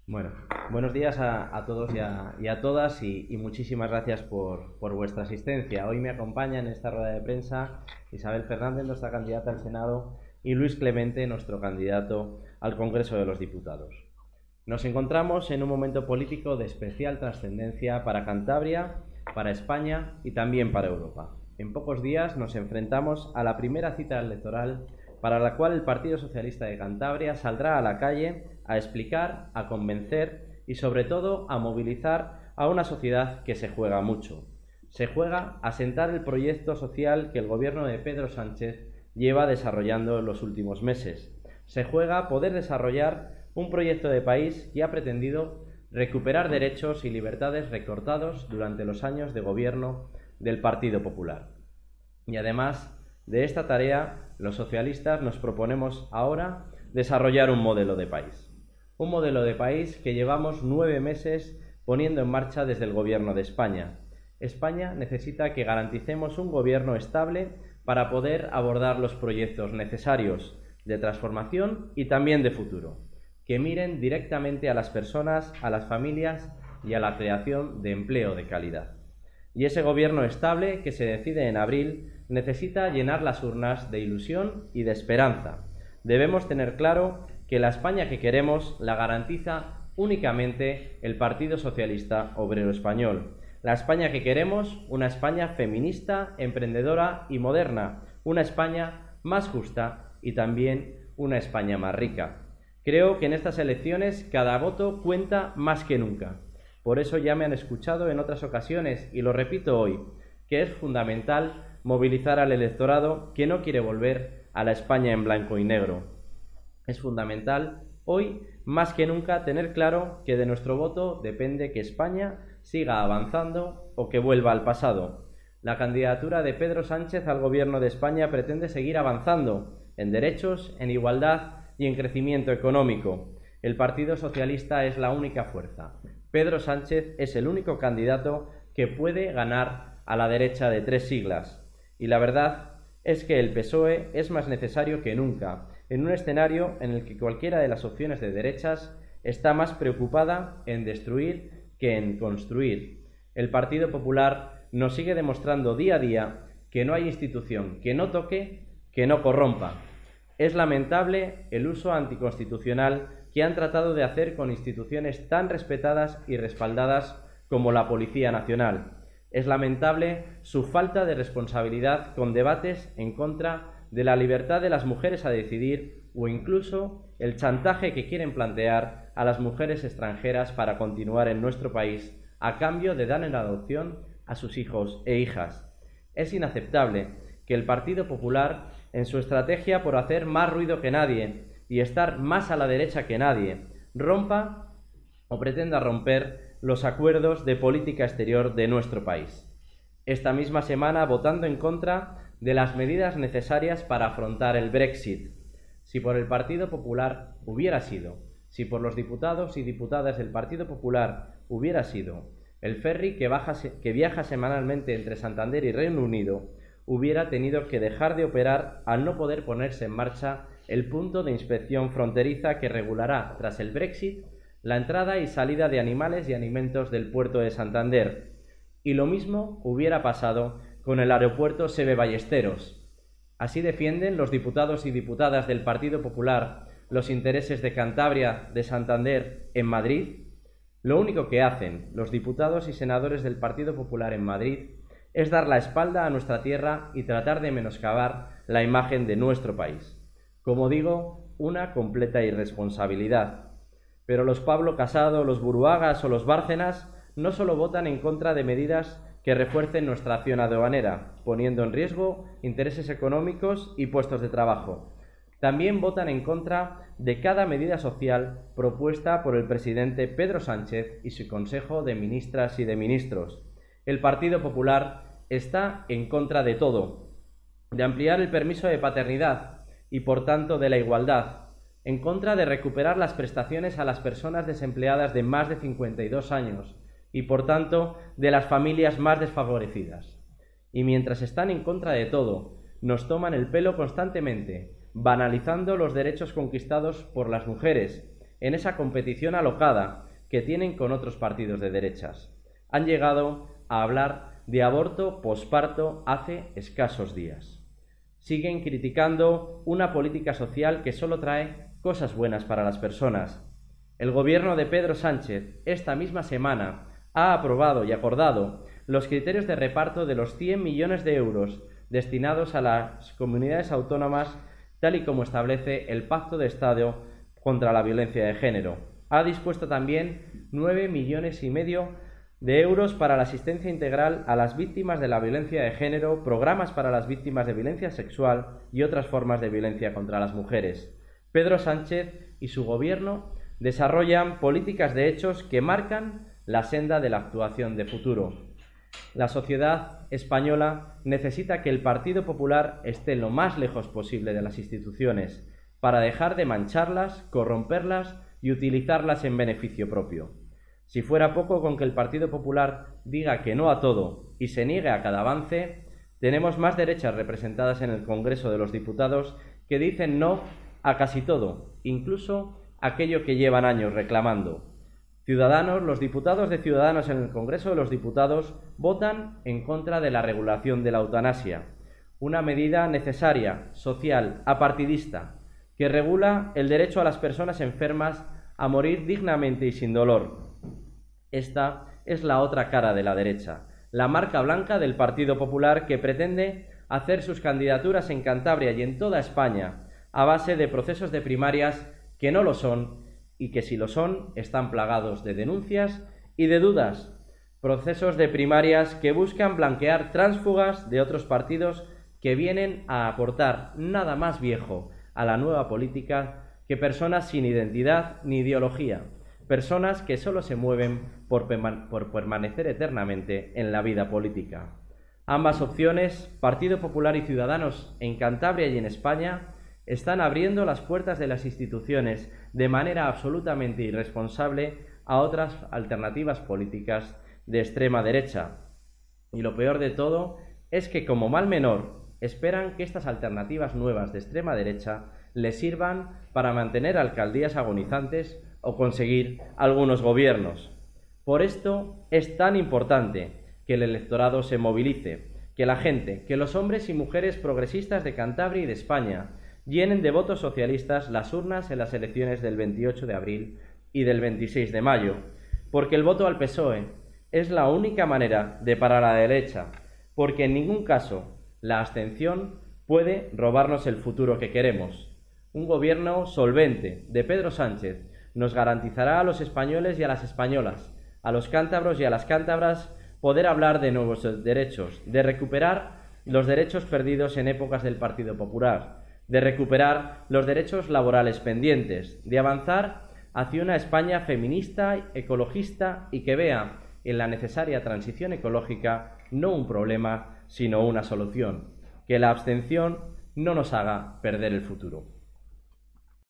Bueno, buenos días a todos y a todas y muchísimas gracias por vuestra asistencia. Hoy me acompaña en esta rueda de prensa Isabel Fernández, nuestra candidata al Senado, y Luis Clemente, nuestro candidato al Congreso de los Diputados. Nos encontramos en un momento político de especial trascendencia para Cantabria, para España y también para Europa. En pocos días nos enfrentamos a la primera cita electoral para la cual el Partido Socialista de Cantabria saldrá a la calle a explicar, a convencer y sobre todo a movilizar a una sociedad que se juega mucho. Se juega a sentar el proyecto social que el gobierno de Pedro Sánchez lleva desarrollando en los últimos meses. Se juega a poder desarrollar un proyecto de país que ha pretendido recuperar derechos y libertades recortados durante los años de gobierno del Partido Popular. Y además de esta tarea, los socialistas nos proponemos ahora desarrollar un modelo de país. Un modelo de país que llevamos 9 meses poniendo en marcha desde el Gobierno de España. España necesita que garanticemos un gobierno estable para poder abordar los proyectos necesarios de transformación y también de futuro, que miren directamente a las personas, a las familias y a la creación de empleo de calidad. Y ese gobierno estable, que se decide en abril, necesita llenar las urnas de ilusión y de esperanza. Debemos tener claro que la España que queremos la garantiza únicamente el Partido Socialista Obrero Español. La España que queremos, una España feminista, emprendedora y moderna, una España más justa y también una España más rica. Creo que en estas elecciones cada voto cuenta más que nunca. Por eso ya me han escuchado en otras ocasiones, y lo repito hoy, que es fundamental movilizar al electorado que no quiere volver a la España en blanco y negro. Es fundamental hoy, más que nunca, tener claro que de nuestro voto depende que España siga avanzando o que vuelva al pasado. La candidatura de Pedro Sánchez al gobierno de España pretende seguir avanzando en derechos, en igualdad y en crecimiento económico. El Partido Socialista es la única fuerza. Pedro Sánchez es el único candidato que puede ganar a la derecha de 3 siglas. Y la verdad es que el PSOE es más necesario que nunca, en un escenario en el que cualquiera de las opciones de derechas está más preocupada en destruir que en construir. El Partido Popular nos sigue demostrando día a día que no hay institución que no toque, que no corrompa. Es lamentable el uso anticonstitucional que han tratado de hacer con instituciones tan respetadas y respaldadas como la Policía Nacional. Es lamentable su falta de responsabilidad con debates en contra de la libertad de las mujeres a decidir o incluso el chantaje que quieren plantear a las mujeres extranjeras para continuar en nuestro país a cambio de dar en adopción a sus hijos e hijas. Es inaceptable que el Partido Popular, en su estrategia por hacer más ruido que nadie y estar más a la derecha que nadie, rompa o pretenda romper los acuerdos de política exterior de nuestro país. Esta misma semana votando en contra de las medidas necesarias para afrontar el Brexit. Si por el Partido Popular hubiera sido, si por los diputados y diputadas del Partido Popular hubiera sido, el ferry que viaja semanalmente entre Santander y Reino Unido hubiera tenido que dejar de operar al no poder ponerse en marcha el punto de inspección fronteriza que regulará, tras el Brexit, la entrada y salida de animales y alimentos del puerto de Santander. Y lo mismo hubiera pasado con el aeropuerto Seve Ballesteros. Así defienden los diputados y diputadas del Partido Popular los intereses de Cantabria, de Santander, en Madrid. Lo único que hacen los diputados y senadores del Partido Popular en Madrid es dar la espalda a nuestra tierra y tratar de menoscabar la imagen de nuestro país. Como digo, una completa irresponsabilidad. Pero los Pablo Casado, los Buruagas o los Bárcenas no solo votan en contra de medidas que refuercen nuestra acción aduanera, poniendo en riesgo intereses económicos y puestos de trabajo. También votan en contra de cada medida social propuesta por el presidente Pedro Sánchez y su Consejo de Ministras y de Ministros. El Partido Popular está en contra de todo, de ampliar el permiso de paternidad y, por tanto, de la igualdad, en contra de recuperar las prestaciones a las personas desempleadas de más de 52 años y, por tanto, de las familias más desfavorecidas. Y mientras están en contra de todo, nos toman el pelo constantemente, banalizando los derechos conquistados por las mujeres en esa competición alocada que tienen con otros partidos de derechas. Han llegado a hablar de aborto posparto hace escasos días. Siguen criticando una política social que solo trae cosas buenas para las personas. El gobierno de Pedro Sánchez esta misma semana ha aprobado y acordado los criterios de reparto de los 100 millones de euros destinados a las comunidades autónomas, tal y como establece el Pacto de Estado contra la Violencia de Género. Ha dispuesto también 9,5 millones de euros para la asistencia integral a las víctimas de la violencia de género, programas para las víctimas de violencia sexual y otras formas de violencia contra las mujeres. Pedro Sánchez y su gobierno desarrollan políticas de hechos que marcan la senda de la actuación de futuro. La sociedad española necesita que el Partido Popular esté lo más lejos posible de las instituciones para dejar de mancharlas, corromperlas y utilizarlas en beneficio propio. Si fuera poco con que el Partido Popular diga que no a todo y se niegue a cada avance, tenemos más derechas representadas en el Congreso de los Diputados que dicen no a casi todo, incluso aquello que llevan años reclamando. Ciudadanos, los diputados de Ciudadanos en el Congreso de los Diputados votan en contra de la regulación de la eutanasia, una medida necesaria, social, apartidista, que regula el derecho a las personas enfermas a morir dignamente y sin dolor. Esta es la otra cara de la derecha, la marca blanca del Partido Popular que pretende hacer sus candidaturas en Cantabria y en toda España a base de procesos de primarias que no lo son y que si lo son están plagados de denuncias y de dudas. Procesos de primarias que buscan blanquear tránsfugas de otros partidos que vienen a aportar nada más viejo a la nueva política que personas sin identidad ni ideología, personas que solo se mueven por permanecer eternamente en la vida política. Ambas opciones, Partido Popular y Ciudadanos en Cantabria y en España, están abriendo las puertas de las instituciones de manera absolutamente irresponsable a otras alternativas políticas de extrema derecha. Y lo peor de todo es que, como mal menor, esperan que estas alternativas nuevas de extrema derecha les sirvan para mantener alcaldías agonizantes o conseguir algunos gobiernos. Por esto es tan importante que el electorado se movilice, que la gente, que los hombres y mujeres progresistas de Cantabria y de España llenen de votos socialistas las urnas en las elecciones del 28 de abril y del 26 de mayo, porque el voto al PSOE es la única manera de parar a la derecha, porque en ningún caso la abstención puede robarnos el futuro que queremos. Un gobierno solvente de Pedro Sánchez nos garantizará a los españoles y a las españolas, a los cántabros y a las cántabras, poder hablar de nuevos derechos, de recuperar los derechos perdidos en épocas del Partido Popular, de recuperar los derechos laborales pendientes, de avanzar hacia una España feminista, ecologista y que vea en la necesaria transición ecológica no un problema, sino una solución. Que la abstención no nos haga perder el futuro.